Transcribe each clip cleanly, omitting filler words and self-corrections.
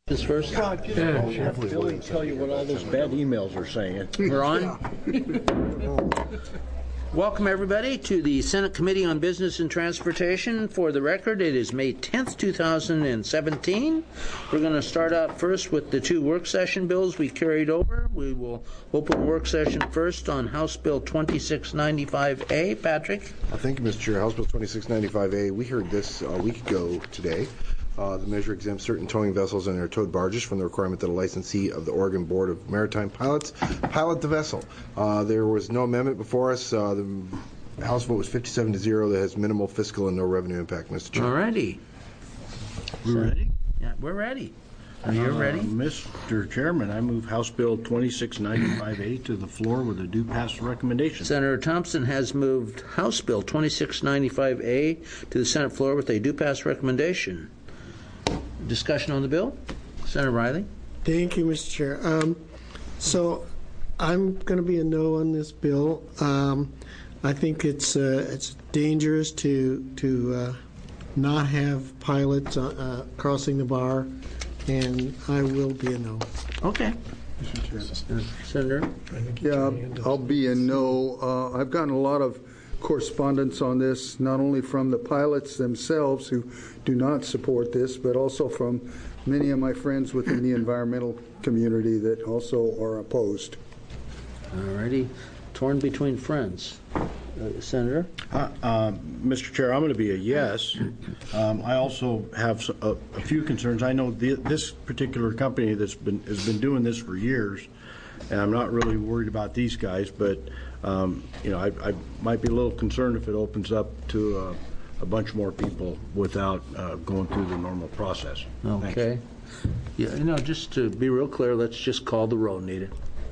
This first? God, just have Billy tell you what all those bad emails are saying. We're on? Welcome, everybody, to the Senate Committee on Business and Transportation. For the record, it is May 10th, 2017. We're going to start out first with the two work session bills we carried over. We will open work session first on House Bill 2695A. Patrick? Thank you, Mr. Chair. House Bill 2695A, we heard this a week ago today. The measure exempts certain towing vessels and their towed barges from the requirement that a licensee of the Oregon Board of Maritime Pilots pilot the vessel. There was no amendment before us. The House vote was 57-0. That has minimal fiscal and no revenue impact, Mr. Chair. All righty. We're ready? Yeah, we're ready. Are you ready? Mr. Chairman, I move House Bill 2695A to the floor with a due pass recommendation. Senator Thompson has moved House Bill 2695A to the Senate floor with a due pass recommendation. Discussion on the bill? Senator Riley? Thank you, Mr. Chair. So I'm going to be a no on this bill. I think it's dangerous to not have pilots crossing the bar, and I will be a no. Okay. Senator? Yeah, I'll be a no. I've gotten a lot of correspondence on this, not only from the pilots themselves who do not support this, but also from many of my friends within the environmental community that also are opposed. All righty. Torn between friends. Senator? Mr. Chair, I'm going to be a yes. I also have a few concerns. I know this particular company has been doing this for years, and I'm not really worried about these guys, but I might be a little concerned if it opens up to a bunch more people without going through the normal process. Okay. Thanks. Yeah, just to be real clear, let's just call the roll needed.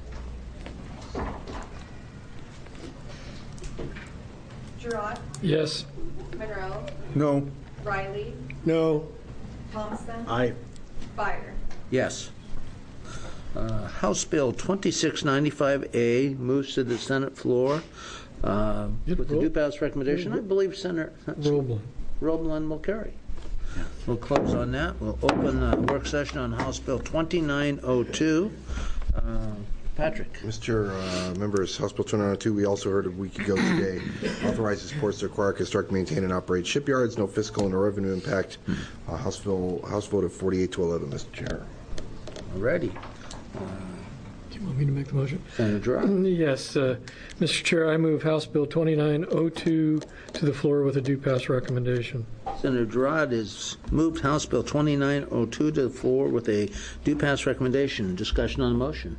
Girard? Yes. Monroe? No. Riley? No. Thompson? Aye. Fire? Yes. House Bill 2695A moves to the Senate floor with the due pass recommendation. I believe Senator Roblin will carry. We'll close on that. We'll open the work session on House Bill 2902. Patrick. Mr. Members, House Bill 2902, we also heard a week ago today, authorizes ports to acquire, construct, maintain, and operate shipyards. No fiscal and no revenue impact. House vote of 48-11, Mr. Chair. All righty. Do you want me to make the motion? Senator Girard? Yes. Mr. Chair, I move House Bill 2902 to the floor with a due pass recommendation. Senator Girard has moved House Bill 2902 to the floor with a due pass recommendation. Discussion on the motion.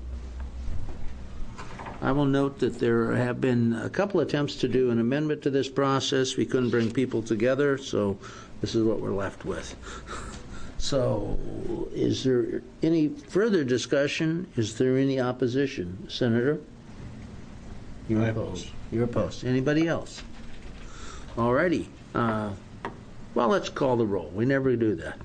I will note that there have been a couple attempts to do an amendment to this process. We couldn't bring people together, so this is what we're left with. So, is there any further discussion? Is there any opposition? Senator? You're opposed. You're opposed. Anybody else? All righty. Well, let's call the roll. We never do that.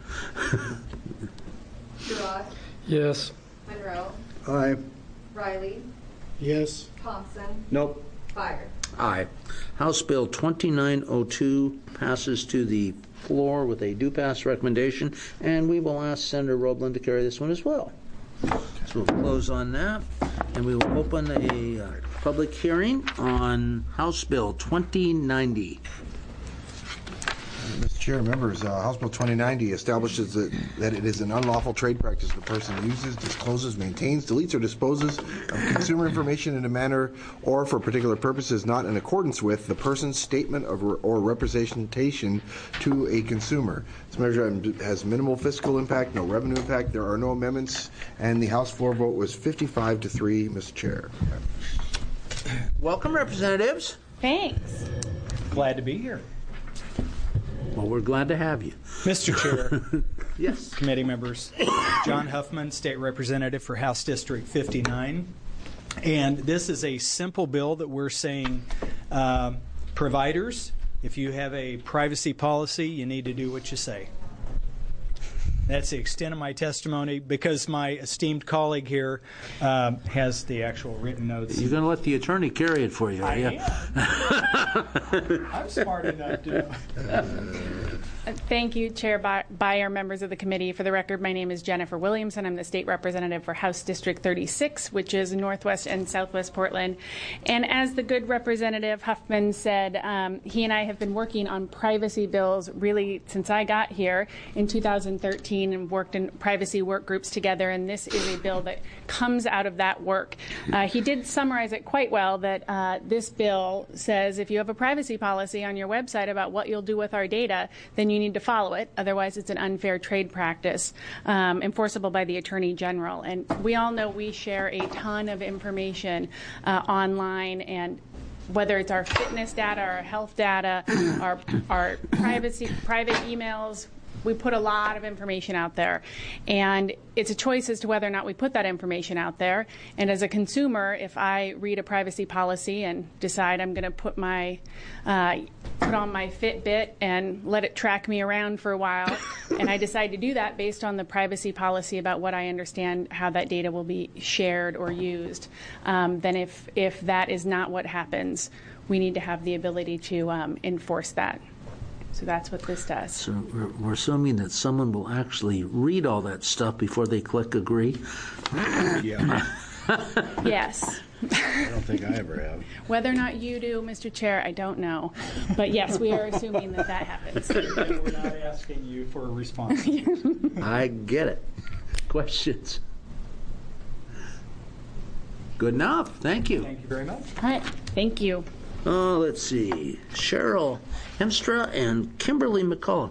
Girard? Yes. Monroe? Aye. Riley? Yes. Thompson? Nope. Fire? Aye. House Bill 2902 passes to the floor with a due pass recommendation, and we will ask Senator Roblin to carry this one as well. So we'll close on that, and we will open a public hearing on House Bill 2090. Mr. Chair, members, House Bill 2090 establishes that it is an unlawful trade practice if a person uses, discloses, maintains, deletes, or disposes of consumer information in a manner or for particular purposes not in accordance with the person's statement of or representation to a consumer. This measure has minimal fiscal impact, no revenue impact. There are no amendments, and the House floor vote was 55-3, Mr. Chair. Welcome, representatives. Thanks. Glad to be here. Well, we're glad to have you. Mr. Chair, Yes. committee members, John Huffman, State Representative for House District 59. And this is a simple bill that we're saying providers, if you have a privacy policy, you need to do what you say. That's the extent of my testimony because my esteemed colleague here has the actual written notes. You're going to let the attorney carry it for you, are you? I am. I'm smart enough to know. Thank you, Chair Byer, members of the committee. For the record, my name is Jennifer Williamson. I'm the state representative for House District 36, which is Northwest and Southwest Portland. And as the good Representative Huffman said, he and I have been working on privacy bills really since I got here in 2013 and worked in privacy work groups together. And this is a bill that comes out of that work. He did summarize it quite well that this bill says if you have a privacy policy on your website about what you'll do with our data, then you need to follow it. Otherwise, it's an unfair trade practice enforceable by the Attorney General. And we all know we share a ton of information online, and whether it's our fitness data, our health data, our private emails, we put a lot of information out there. And it's a choice as to whether or not we put that information out there. And as a consumer, if I read a privacy policy and decide I'm going to put on my Fitbit and let it track me around for a while, and I decide to do that based on the privacy policy about what I understand how that data will be shared or used, then if that is not what happens, we need to have the ability to enforce that. So that's what this does. So we're assuming that someone will actually read all that stuff before they click agree? Yeah. Yes. I don't think I ever have. Whether or not you do, Mr. Chair, I don't know. But yes, we are assuming that happens. We're not asking you for a response. I get it. Questions? Good enough. Thank you. Thank you very much. All right. Thank you. Oh, let's see. Cheryl Hemstra and Kimberly McCullough.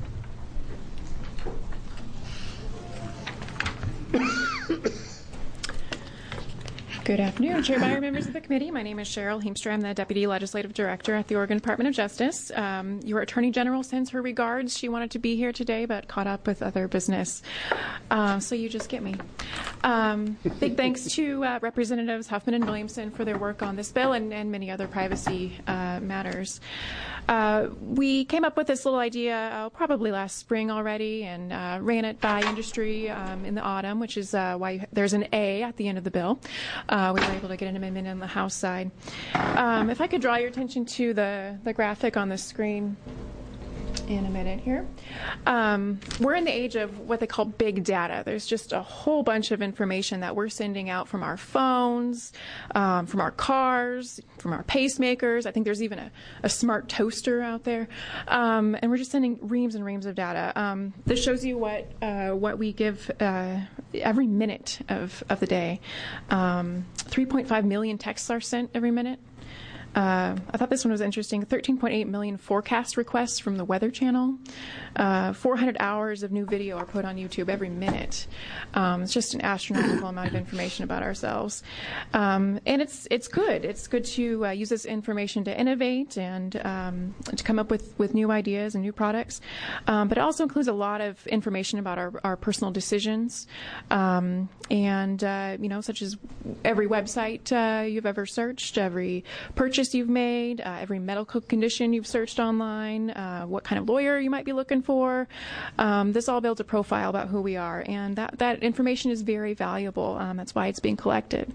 Good afternoon, Chair Byer, members of the committee. My name is Cheryl Heemstra. I'm the Deputy Legislative Director at the Oregon Department of Justice. Your Attorney General sends her regards. She wanted to be here today, but caught up with other business. So you just get me. Big thanks to Representatives Huffman and Williamson for their work on this bill and many other privacy matters. We came up with this little idea probably last spring already and ran it by industry in the autumn, which is why there's an A at the end of the bill. We were able to get an amendment on the House side. If I could draw your attention to the graphic on the screen in a minute here. We're in the age of what they call big data. There's just a whole bunch of information that we're sending out from our phones, from our cars, from our pacemakers. I think there's even a smart toaster out there. And we're just sending reams and reams of data. This shows you what we give every minute of the day. 3.5 million texts are sent every minute. I thought this one was interesting. 13.8 million forecast requests from the Weather Channel. 400 hours of new video are put on YouTube every minute. It's just an astronomical amount of information about ourselves. And it's good. It's good to use this information to innovate and to come up with new ideas and new products. But it also includes a lot of information about our personal decisions. And, such as every website you've ever searched, every purchase you've made, every medical condition you've searched online, what kind of lawyer you might be looking for. This all builds a profile about who we are, and that information is very valuable. That's why it's being collected.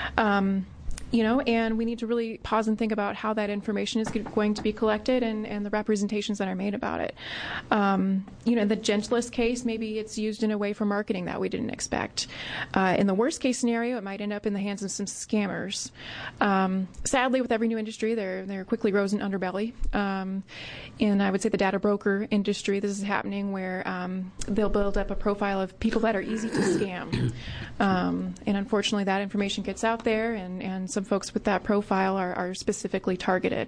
And we need to really pause and think about how that information is going to be collected and the representations that are made about it. In the gentlest case, maybe it's used in a way for marketing that we didn't expect. In the worst case scenario, it might end up in the hands of some scammers. Sadly, with every new industry, there quickly grows an underbelly. And I would say the data broker industry, this is happening where they'll build up a profile of people that are easy to scam. And unfortunately, that information gets out there, and some folks with that profile are specifically targeted.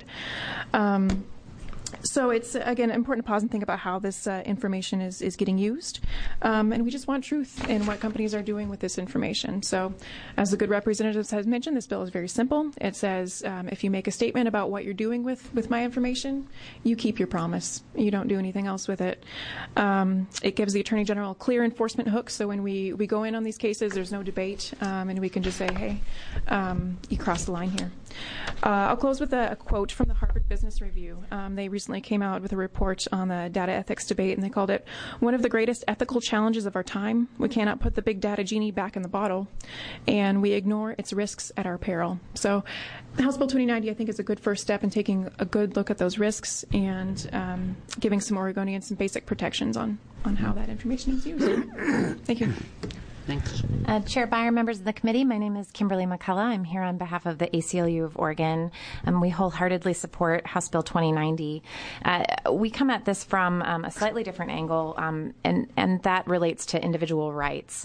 So it's, again, important to pause and think about how this information is getting used. And we just want truth in what companies are doing with this information. So as the good representatives has mentioned, this bill is very simple. It says if you make a statement about what you're doing with my information, you keep your promise. You don't do anything else with it. It gives the Attorney General a clear enforcement hook. So when we go in on these cases, there's no debate. And we can just say, hey, you crossed the line here. I'll close with a quote from the Harvard Business Review. They recently came out with a report on the data ethics debate, and they called it one of the greatest ethical challenges of our time. We cannot put the big data genie back in the bottle, and we ignore its risks at our peril. So House Bill 2090, I think, is a good first step in taking a good look at those risks and giving some Oregonians some basic protections on how that information is used. Thank you. Thanks. Chair Byer, members of the committee, my name is Kimberly McCullough. I'm here on behalf of the ACLU of Oregon. We wholeheartedly support House Bill 2090. We come at this from a slightly different angle, and that relates to individual rights.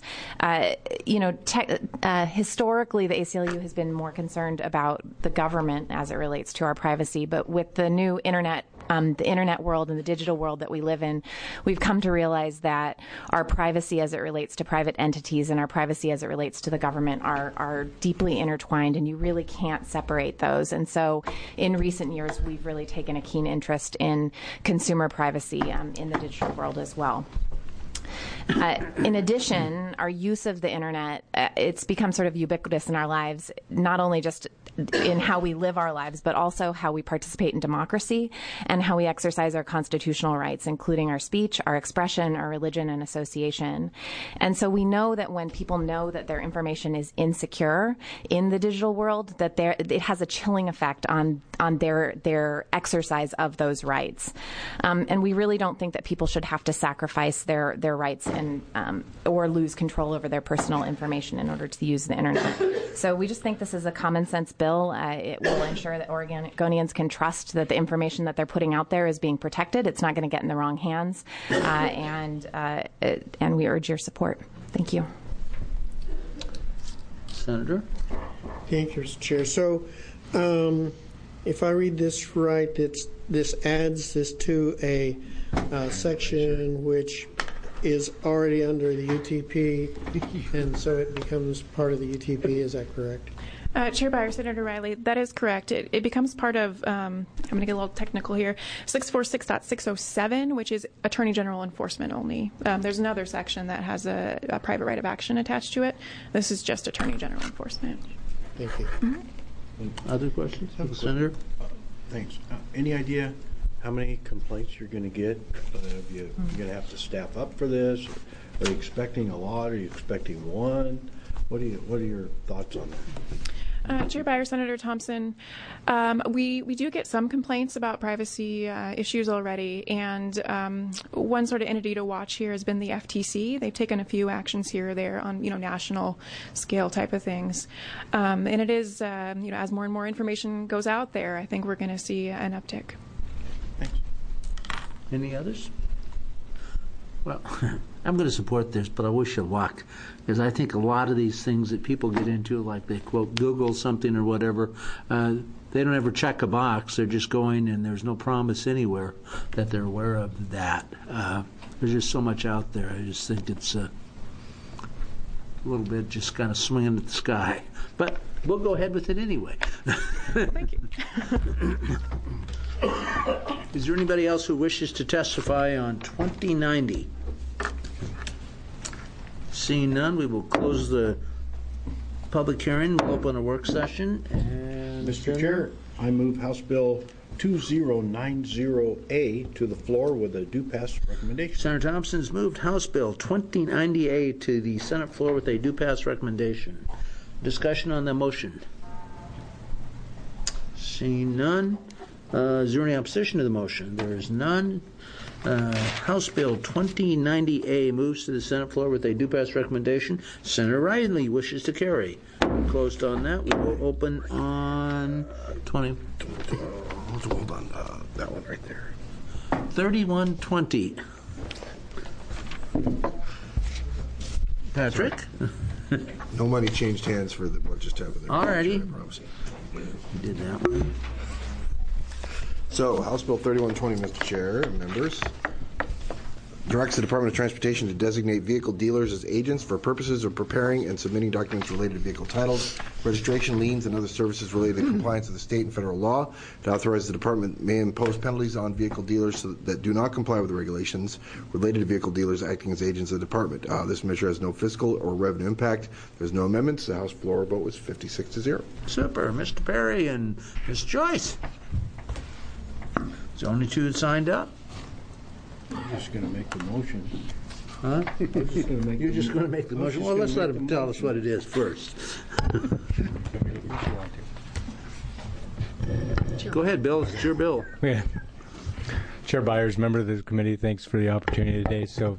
Historically, the ACLU has been more concerned about the government as it relates to our privacy, but with the new internet, the internet world and the digital world that we live in, we've come to realize that our privacy as it relates to private entities and our privacy as it relates to the government are deeply intertwined, and you really can't separate those. And so in recent years, we've really taken a keen interest in consumer privacy in the digital world as well. In addition, our use of the internet, it's become sort of ubiquitous in our lives, not only just in how we live our lives, but also how we participate in democracy and how we exercise our constitutional rights, including our speech, our expression, our religion, and association. And so we know that when people know that their information is insecure in the digital world, that it has a chilling effect on their exercise of those rights. And we really don't think that people should have to sacrifice their rights and or lose control over their personal information in order to use the internet. So we just think this is a common sense bill. It will ensure that Oregonians can trust that the information that they're putting out there is being protected. It's not going to get in the wrong hands, and we urge your support. Thank you. Senator? Thank you, Mr. Chair. So if I read this right, this adds this to a section which is already under the UTP, and so it becomes part of the UTP. Is that correct? Chair Byer, Senator Riley, that is correct. It becomes part of, I'm going to get a little technical here, 646.607, which is Attorney General enforcement only. There's another section that has a private right of action attached to it. This is just Attorney General enforcement. Thank you. Mm-hmm. Other questions? Senator? Thanks. Any idea how many complaints you're going to get? You're going to have to staff up for this? Are you expecting a lot? Are you expecting one? What are your thoughts on that? Chair Byer, Senator Thompson, we do get some complaints about privacy issues already, and one sort of entity to watch here has been the FTC. They've taken a few actions here or there on national scale type of things, and it is as more and more information goes out there, I think we're going to see an uptick. Thanks. Any others? Well, I'm going to support this, but I wish you luck, because I think a lot of these things that people get into, like they quote Google something or whatever, they don't ever check a box. They're just going, and there's no promise anywhere that they're aware of that. There's just so much out there. I just think it's a little bit just kind of swinging at the sky. But we'll go ahead with it anyway. Thank you. Is there anybody else who wishes to testify on 2090? Seeing none, we will close the public hearing. We'll open a work session. And Mr. Chair, I move House Bill 2090A to the floor with a due pass recommendation. Senator Thompson's moved House Bill 2090A to the Senate floor with a due pass recommendation. Discussion on the motion. Seeing none. Is there any opposition to the motion? There is none. House Bill 2090A moves to the Senate floor with a due pass recommendation. Senator Riley wishes to carry. Closed on that. We will open on 20. Hold on, that one right there. 3120. Patrick? No money changed hands for what just happened there. Alrighty. You did that one. So, House Bill 3120, Mr. Chair and members. directs the Department of Transportation to designate vehicle dealers as agents for purposes of preparing and submitting documents related to vehicle titles, registration, liens, and other services related to compliance with the state and federal law. To authorize the department may impose penalties on vehicle dealers that do not comply with the regulations related to vehicle dealers acting as agents of the department. This measure has no fiscal or revenue impact. There's no amendments. The House floor vote was 56-0. Super. Mr. Perry and Ms. Joyce. There's only two that signed up. I'm just going to make the motion. Huh? You're just going to make the motion? Well, let's let him tell us what it is first. Go ahead, Bill. It's your bill. Yeah. Chair Byers, member of the committee, thanks for the opportunity today. So,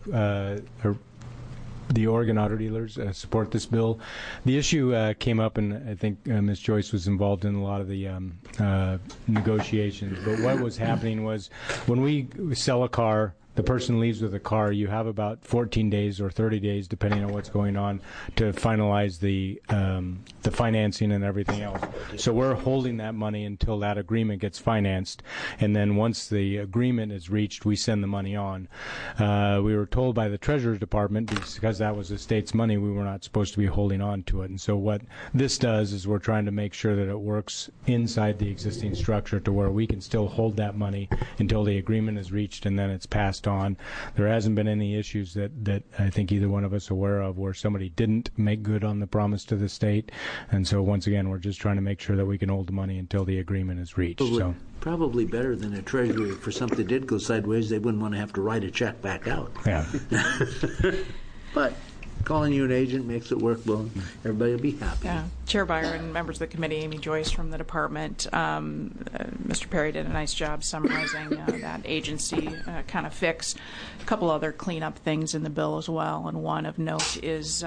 the Oregon auto dealers support this bill. The issue came up, and I think Ms. Joyce was involved in a lot of the negotiations. But what was happening was when we sell a car, the person leaves with a car, you have about 14 days or 30 days, depending on what's going on, to finalize the financing and everything else. So we're holding that money until that agreement gets financed, and then once the agreement is reached, we send the money on. We were told by the Treasurer's Department, because that was the state's money, we were not supposed to be holding on to it. And so what this does is we're trying to make sure that it works inside the existing structure to where we can still hold that money until the agreement is reached, and then it's passed on. There hasn't been any issues that I think either one of us are aware of where somebody didn't make good on the promise to the state. And so once again, we're just trying to make sure that we can hold the money until the agreement is reached. Probably better than a treasury. For something that did go sideways, they wouldn't want to have to write a check back out. Yeah. But calling you an agent makes it work well. Everybody will be happy. Yeah. Chair Byer and members of the committee, Amy Joyce from the department. Mr. Perry did a nice job summarizing that agency kind of fix. A couple other cleanup things in the bill as well, and one of note is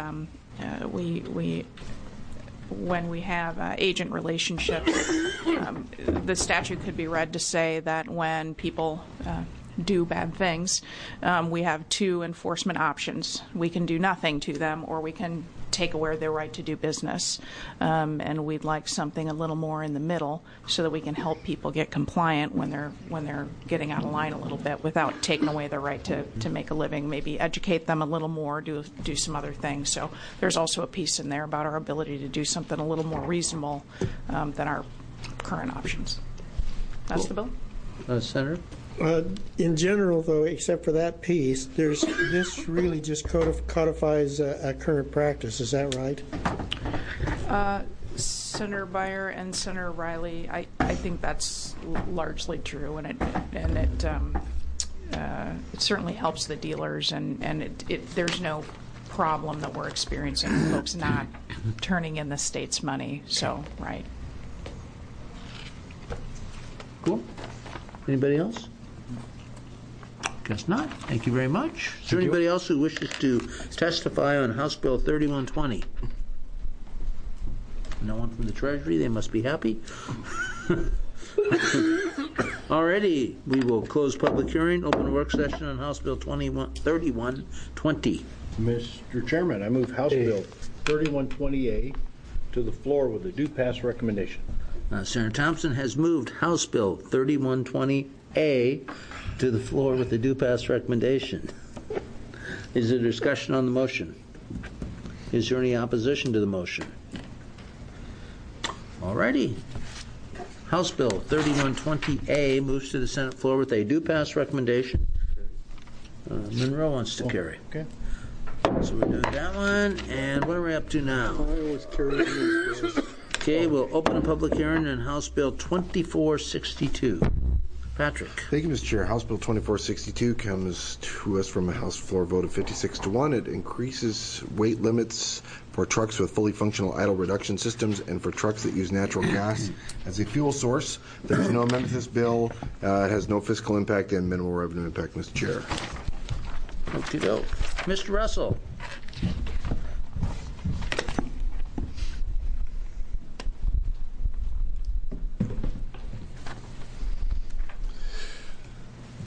when we have agent relationships, the statute could be read to say that when people do bad things, we have two enforcement options. We can do nothing to them, or we can take away their right to do business. And we'd like something a little more in the middle so that we can help people get compliant when they're getting out of line a little bit without taking away their right to make a living, maybe educate them a little more, do some other things. So there's also a piece in there about our ability to do something a little more reasonable than our current options. That's the bill. Senator? In general, though, except for that piece, this really just codifies a current practice. Is that right? Senator Byer and Senator Riley, I think that's largely true, and it certainly helps the dealers, and there's no problem that we're experiencing with folks not turning in the state's money. So, right. Cool. Anybody else? Guess not. Thank you very much. Is there anybody else who wishes to testify on House Bill 3120? No one from the Treasury? They must be happy. Alrighty, we will close public hearing, open a work session on House Bill 3120. Mr. Chairman, I move House Bill 3120A to the floor with a due pass recommendation. Senator Thompson has moved House Bill 3120A to the floor with the due pass recommendation. Is there discussion on the motion? Is there any opposition to the motion? Alrighty. House Bill 3120A moves to the Senate floor with a due pass recommendation. Monroe wants to carry. Okay. So we're doing that one, and what are we up to now? Okay, we'll open a public hearing on House Bill 2462. Patrick. Thank you, Mr. Chair. House Bill 2462 comes to us from a House floor vote of 56-1. It increases weight limits for trucks with fully functional idle reduction systems and for trucks that use natural gas as a fuel source. There is no amendment to this bill. It has no fiscal impact and minimal revenue impact, Mr. Chair. Okay, go. Mr. Russell.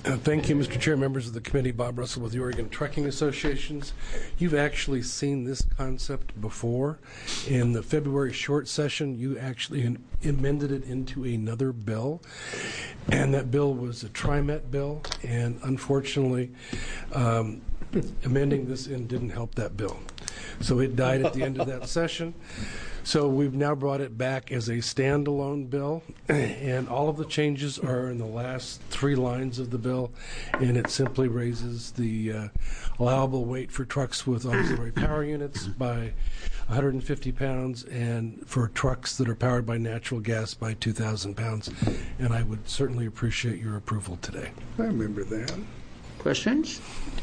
Thank you, Mr. Chair, members of the committee. Bob Russell with the Oregon Trucking Associations. You've actually seen this concept before. In the February short session, you actually amended it into another bill, and that bill was a TriMet bill, and unfortunately, amending this in didn't help that bill. So it died at the end of that session. So we've now brought it back as a standalone bill, and all of the changes are in the last 3 lines of the bill, and it simply raises the allowable weight for trucks with auxiliary power units by 150 pounds, and for trucks that are powered by natural gas by 2,000 pounds. And I would certainly appreciate your approval today. I remember that. Questions?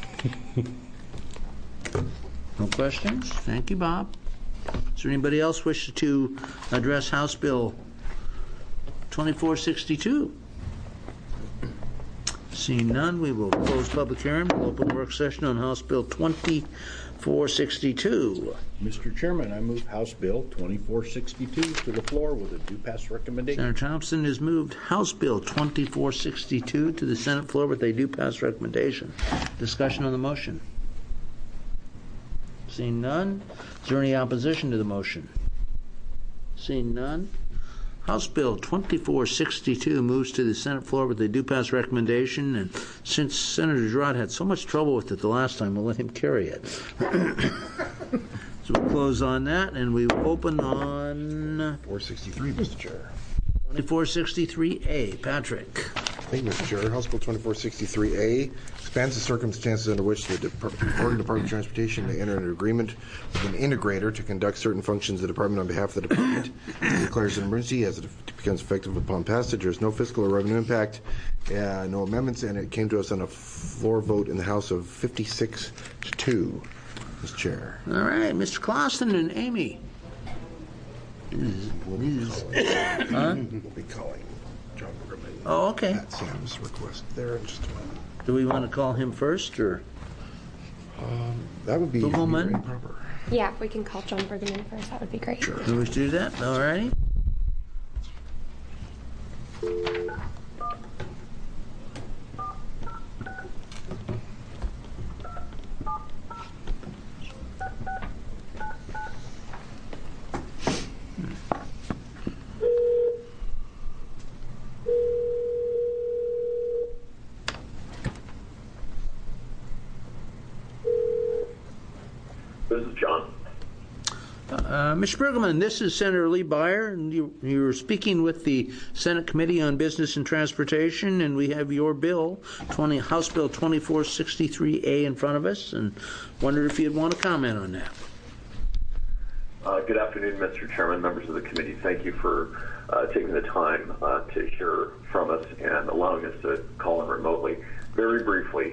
No questions? Thank you, Bob. Is there anybody else wish to address House Bill 2462? Seeing none, we will close public hearing. We'll open work session on House Bill 2462. Mr. Chairman, I move House Bill 2462 to the floor with a due pass recommendation. Senator Thompson has moved House Bill 2462 to the Senate floor with a due pass recommendation. Discussion on the motion. Seeing none, is there any opposition to the motion? Seeing none, House Bill 2462 moves to the Senate floor with a due pass recommendation, and since Senator Girard had so much trouble with it the last time, we'll let him carry it. So we'll close on that, and we will open on 463, Mr. Chair. 2463A. Patrick. Thank you, Mr. Chair. House Bill 2463A expands the circumstances under which the Oregon Department of Transportation may enter an agreement with an integrator to conduct certain functions of the department on behalf of the department. It declares an emergency as it becomes effective upon passage. There is no fiscal or revenue impact, no amendments, and it came to us on a floor vote in the House of 56-2, Mr. Chair. All right, Mr. Clausen and Amy. We'll be calling John Bergman. Oh, okay. At Sam's request there in just a moment. Do we want to call him first, or? That would be Bergman? proper. Yeah, if we can call John Bergman first, that would be great. Sure. Do we do that? All righty. This is John. Mr. Bergman, this is Senator Lee Byer, and you're speaking with the Senate Committee on Business and Transportation, and we have your bill, House Bill 2463A, in front of us, and wondered if you'd want to comment on that. Good afternoon, Mr. Chairman, members of the committee. Thank you for taking the time to hear from us and allowing us to call in remotely. Very briefly,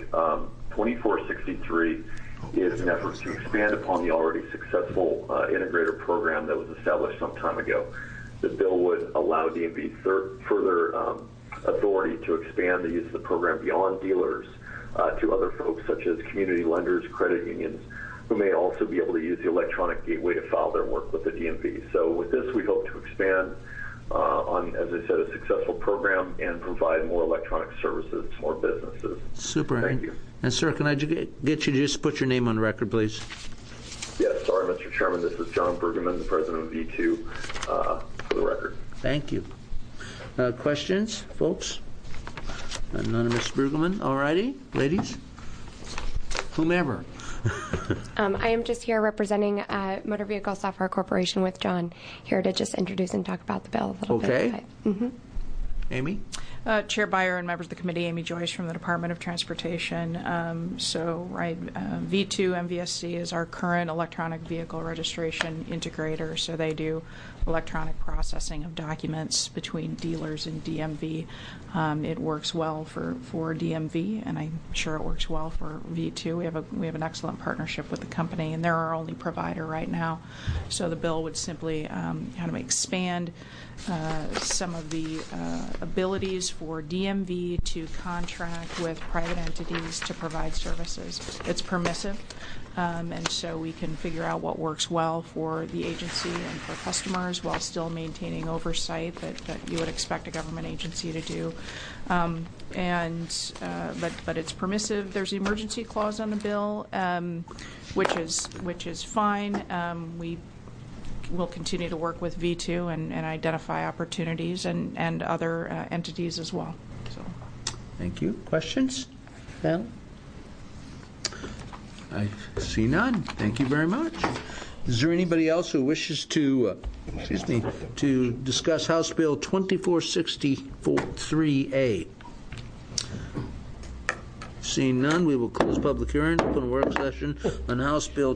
2463 is an effort to expand upon the already successful integrator program that was established some time ago. The bill would allow DMV further authority to expand the use of the program beyond dealers to other folks such as community lenders, credit unions, who may also be able to use the electronic gateway to file their work with the DMV. So with this, we hope to expand on, as I said, a successful program and provide more electronic services to more businesses. Super. Thank you. And sir, can I get you to just put your name on record, please? Yes, sorry, Mr. Chairman. This is John Bergman, the president of V2, for the record. Thank you. Questions, folks? None of Mr. Bergman. All righty, ladies? Whomever. I am just here representing Motor Vehicle Software Corporation with John, here to just introduce and talk about the bill a little bit. Okay. Amy? Chair Byer and members of the committee, Amy Joyce from the Department of Transportation. V2 MVSC is our current electronic vehicle registration integrator, so they do electronic processing of documents between dealers and DMV. It works well for DMV, and I'm sure it works well for V2. We have an excellent partnership with the company, and they're our only provider right now. So the bill would simply kind of expand some of the abilities for DMV to contract with private entities to provide services. It's permissive, and so we can figure out what works well for the agency and for customers while still maintaining oversight that you would expect a government agency to do. But it's permissive. There's an emergency clause on the bill, which is fine. We will continue to work with V2 and identify opportunities and other entities as well. So, thank you. Questions, panel? I see none. Thank you very much. Is there anybody else who wishes to, to discuss House Bill 2463A? Seeing none, we will close public hearing, open work session on House Bill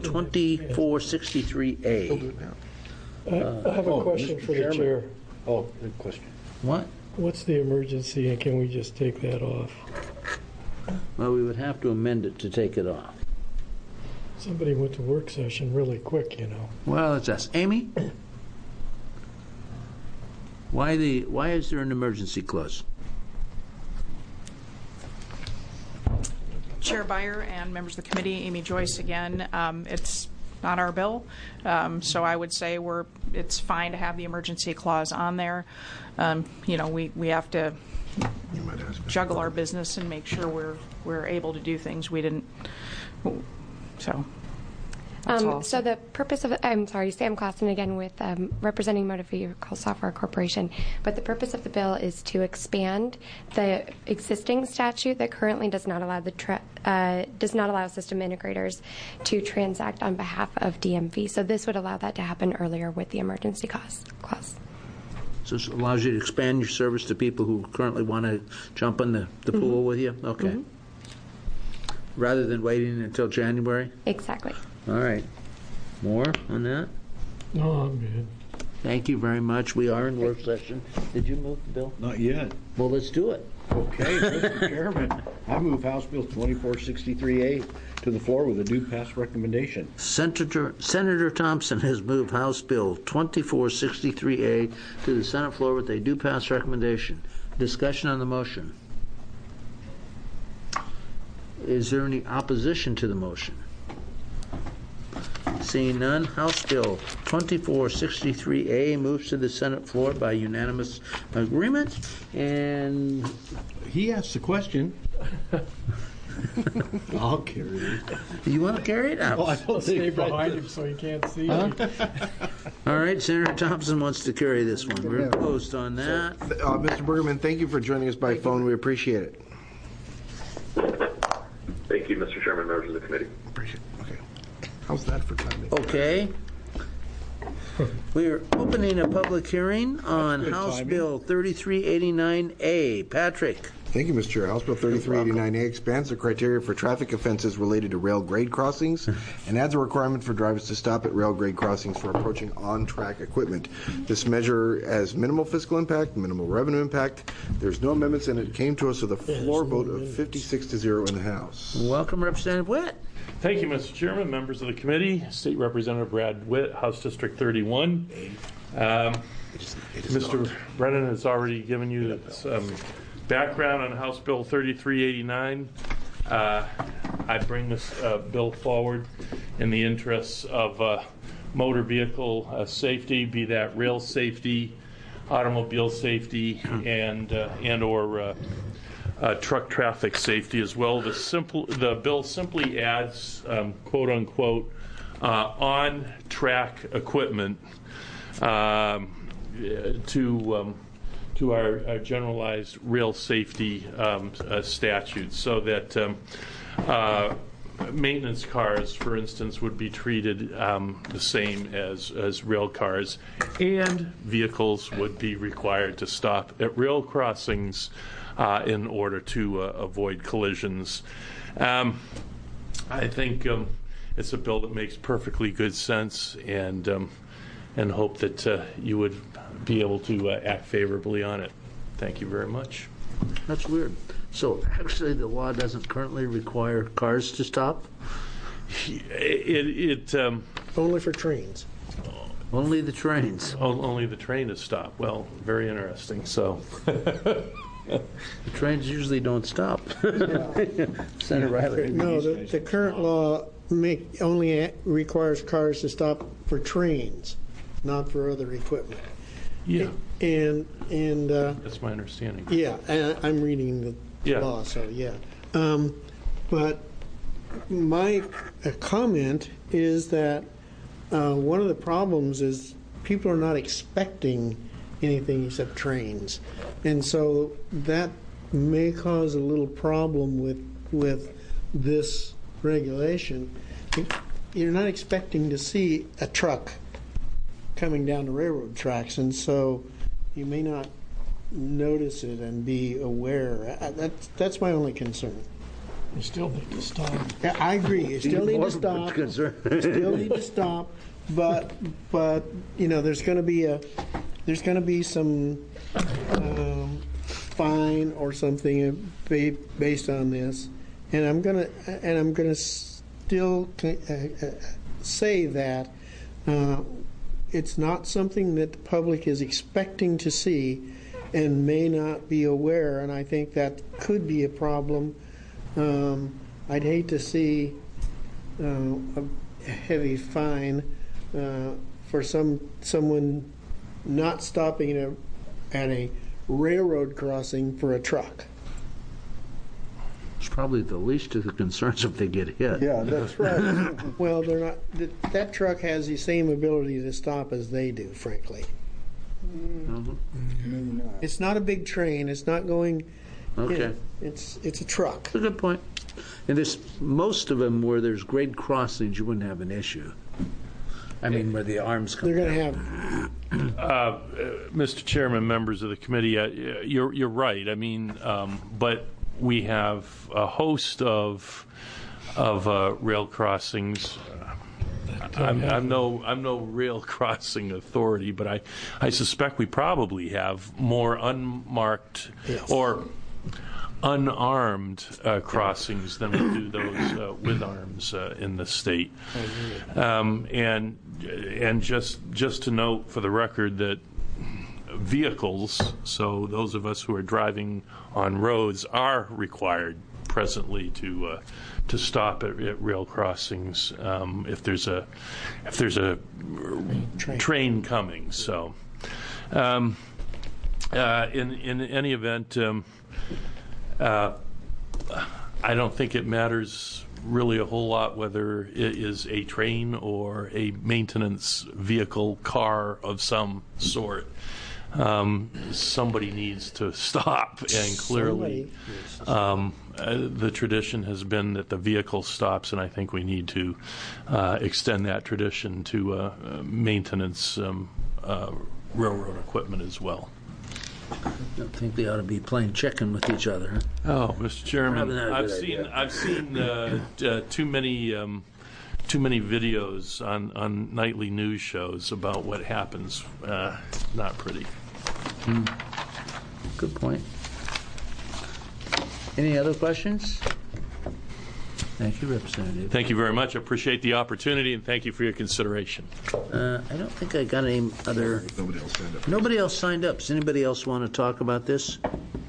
2463A. I have a question for the chair. Oh, good question. What? What's the emergency, and can we just take that off? Well, we would have to amend it to take it off. Somebody went to work session really quick, Well, it's us. Amy? Why is there an emergency clause? Chair Beyer and members of the committee, Amy Joyce again. It's not our bill, so I would say it's fine to have the emergency clause on there. We have to juggle our business and make sure we're able to do things we didn't. So. So the purpose of I'm sorry, Sam Clausen again with representing Motor Vehicle Software Corporation. But the purpose of the bill is to expand the existing statute that currently does not allow system integrators to transact on behalf of DMV. So this would allow that to happen earlier with the emergency clause. So it allows you to expand your service to people who currently want to jump in the pool with you? Okay. Mm-hmm. Rather than waiting until January? Exactly. All right. More on that? No, I'm good. Thank you very much. We are in work session. Did you move the bill? Not yet. Well, let's do it. Okay, Mr. Chairman, I move House Bill 2463A to the floor with a due pass recommendation. Senator Thompson has moved House Bill 2463A to the Senate floor with a due pass recommendation. Discussion on the motion. Is there any opposition to the motion? Seeing none, House Bill 2463A moves to the Senate floor by unanimous agreement. And he asked the question. I'll carry it. You want to carry it? I'll stay behind him so he can't see me. All right, Senator Thompson wants to carry this one. We're closed on that. Mr. Bergman, thank you for joining us by phone. We appreciate it. Thank you, Mr. Chairman, members of the committee. Appreciate it. Okay. How's that for timing? Okay. We are opening a public hearing on House Bill 3389A. Patrick. Thank you, Mr. Chair. House Bill 3389A expands the criteria for traffic offenses related to rail grade crossings and adds a requirement for drivers to stop at rail grade crossings for approaching on-track equipment. This measure has minimal fiscal impact, minimal revenue impact. There's no amendments, and it came to us with a floor vote of 56-0 in the House. Welcome, Representative Witt. Thank you, Mr. Chairman, members of the committee. State Representative Brad Witt, House District 31. Mr. Brennan has already given you some background on House Bill 3389. I bring this bill forward in the interests of motor vehicle safety, be that rail safety, automobile safety, and or truck traffic safety as well. The bill simply adds, quote unquote, on-track equipment to our generalized rail safety statutes, so that maintenance cars, for instance, would be treated the same as rail cars, and vehicles would be required to stop at rail crossings in order to avoid collisions. I think it's a bill that makes perfectly good sense, and hope that you would be able to act favorably on it. Thank you very much. That's weird. So actually the law doesn't currently require cars to stop? Only for trains. Only the trains. Only the train to stop. Well, very interesting. So The trains usually don't stop. Senator Riley. No, the current law only requires cars to stop for trains, not for other equipment. Yeah. And That's my understanding. yeah, and I'm reading the law, so yeah. But my comment is that one of the problems is people are not expecting anything except trains, and so that may cause a little problem with this regulation. You're not expecting to see a truck coming down the railroad tracks, and so you may not notice it and be aware. That's my only concern. You still need to stop. Yeah, I agree. You still need to stop. Still need to stop, but you know, there's going to be some fine or something based on this, and I'm gonna still say that it's not something that the public is expecting to see and may not be aware, and I think that could be a problem. I'd hate to see a heavy fine for someone not stopping at a railroad crossing for a truck. It's probably the least of the concerns if they get hit. Yeah, that's right. Well, they're not. That truck has the same ability to stop as they do, frankly. Mm-hmm. It's not a big train. It's not going. Okay. It's a truck. That's a good point. And most of them where there's grade crossings, you wouldn't have an issue. I mean, where the arms come They're down. going to have. Mr. Chairman, members of the committee, you're right. I mean, but we have a host of rail crossings. I'm no rail crossing authority, but I suspect we probably have more unmarked or unarmed crossings than we do those with arms in the state. And just to note for the record that vehicles, so those of us who are driving on roads, are required presently to stop at rail crossings if there's a train coming. So, in any event, I don't think it matters really a whole lot whether it is a train or a maintenance vehicle, car of some sort. Somebody needs to stop, and clearly the tradition has been that the vehicle stops, and I think we need to extend that tradition to maintenance railroad equipment as well. I don't think they ought to be playing chicken with each other. Oh, Mr. Chairman, I've seen too many videos on nightly news shows about what happens. Not pretty. Good point. Any other questions? Thank you, Representative. Thank you very much. I appreciate the opportunity, and thank you for your consideration. I don't think I got any other... Nobody else signed up. Nobody else signed up. Does anybody else want to talk about this?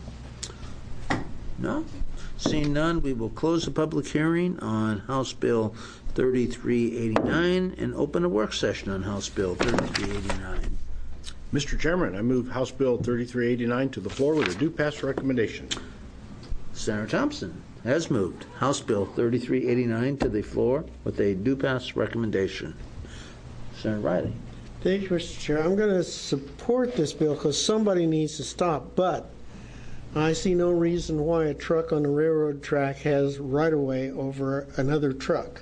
No? Seeing none, we will close the public hearing on House Bill 3389 and open a work session on House Bill 3389. Mr. Chairman, I move House Bill 3389 to the floor with a due pass recommendation. Senator Thompson has moved House Bill 3389 to the floor with a due pass recommendation. Senator Riley. Thank you, Mr. Chair. I'm going to support this bill because somebody needs to stop, but I see no reason why a truck on the railroad track has right-of-way over another truck.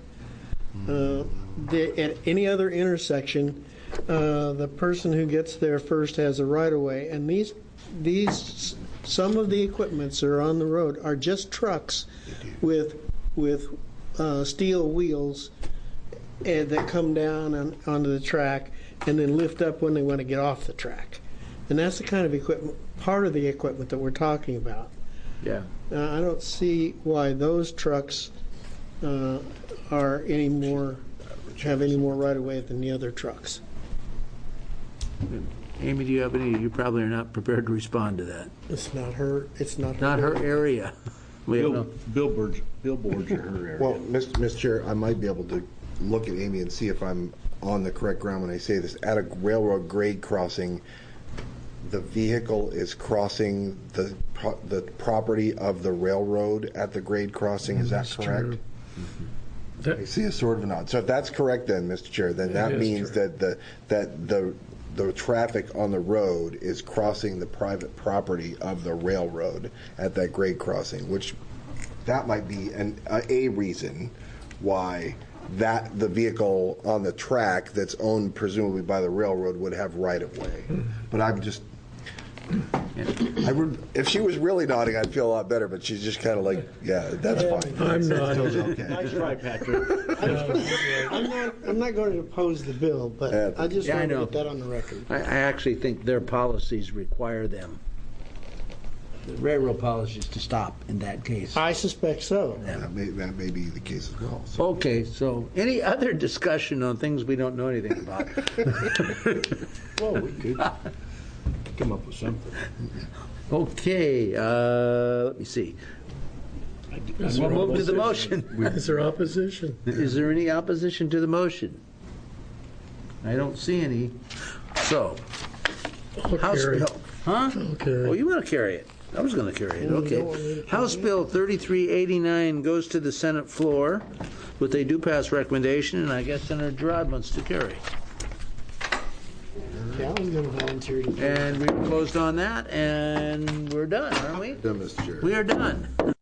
At any other intersection, the person who gets there first has a right-of-way, and these some of the equipments that are on the road are just trucks with steel wheels that come down onto the track and then lift up when they want to get off the track. And that's the kind of equipment, part of the equipment that we're talking about. Yeah. I don't see why those trucks have any more right of way than the other trucks. Amy, do you have any? You probably are not prepared to respond to that. It's not her. It's not her area. We have no. Billboards are her area. Well, Mr. Chair, I might be able to look at Amy and see if I'm on the correct ground when I say this. At a railroad grade crossing, the vehicle is crossing the property of the railroad at the grade crossing. Is that correct? I see a sort of a nod. So if that's correct, then, Mr. Chair, then that means that the traffic on the road is crossing the private property of the railroad at that grade crossing, which that might be a reason why that the vehicle on the track that's owned presumably by the railroad would have right of way. But I'm just, if she was really nodding, I'd feel a lot better. But she's just kind of like, yeah, that's fine. I'm not. Okay. Nice try, Patrick. I'm not going to oppose the bill, but I just want to get that on the record. I actually think their policies require them, the railroad policies, to stop in that case. I suspect so. Yeah. That may be the case as well. So. Okay, so any other discussion on things we don't know anything about? Well, we could come up with something. Okay, let me see. We'll move to the motion. Is there opposition? Is there any opposition to the motion? I don't see any. So, House Bill. Huh? Okay. Oh, you want to carry it? I was going to carry it. Okay. House Bill 3389 goes to the Senate floor with a do-pass recommendation, and I guess Senator Girard wants to carry. Yeah, I was going to volunteer to. And we closed on that, and we're done, aren't we? Done, Mr. Chair. We are done.